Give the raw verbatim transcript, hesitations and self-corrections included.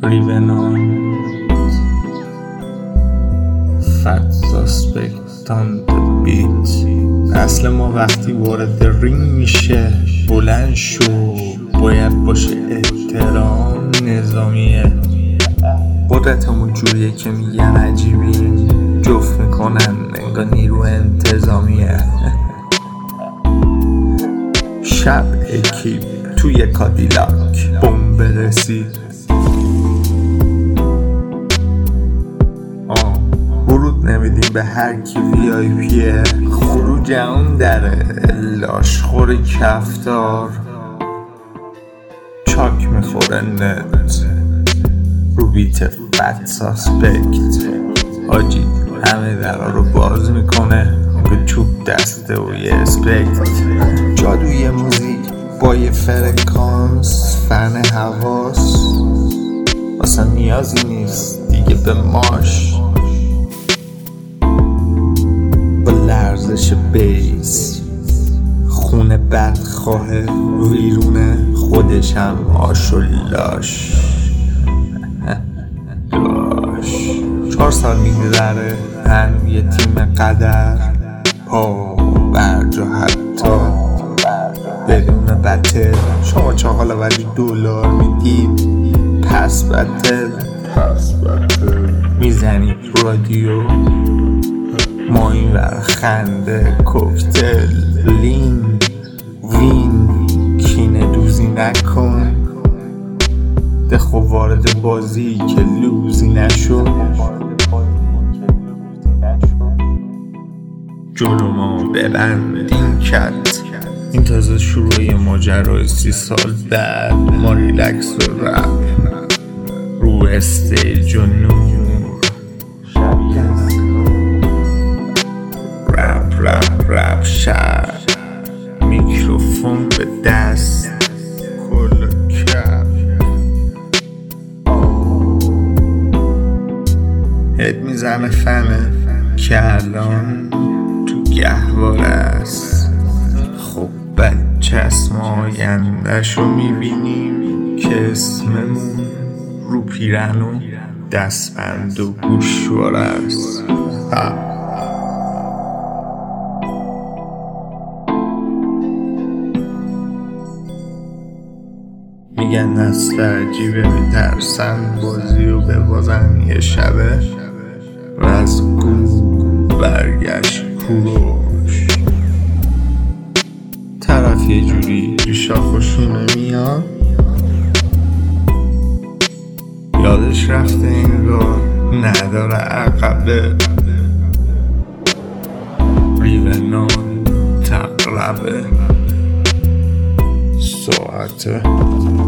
ریونان فتزاسپکتان بیت. اصل ما وقتی وارد رینگ میشه بلند شو، باید باشه احترام نظامیه. قدرتمون جوریه که میگن عجیبی، جفت میکنن انگار نیرو انتظامیه. شب اکیپ توی کادیلاک بمب رسید، ورود نمیدیم به هر کی وی آی پیه. خروج اون دره لاشخور کفتار، چاک میخوره نت رو بیت فتزاسپکت. حاجی همه درها رو باز میکنه که چوب دسته و یه اسپکت. جادوی موزیک با یه فرکانس فن حواس، اصلا نیازی نیست دیگه به ماش. با لرزش بیس خونه بدخواه ویرونه، خودش هم آش و لاش لاش. چهار سال میگذره هنو یه تیم قدر، پا برجا حتی بدون بتل. شما چاقالا ولی دلار میدید پس بتل میزنید رادیو، ما این ور خنده کوکتل. لین وین کینه دوزی نکن، دخو وارد بازی که لوزی نشو. جلو ما ببند این کت، این تازه شروع ماجرای سی سال بعد. ما ریلکس و رپ رو استیج و نور، رپ رپ رپ شب، میکروفون به دست کل کف. هد میزنه فنه که الان تو گهواره است. خب بچه اسم آینده‌شو میبینیم که اسممون رو پیرن و دستبند و گوشواره است. میگن نسل عجیبه، میترسن بازی و ببازن یه شبه و از گو برگشت کوروش. طرف یه جوری ریشاخوشونه میاد، یادش رفته انگار نداره عقبه. ریونان تقربه ساعته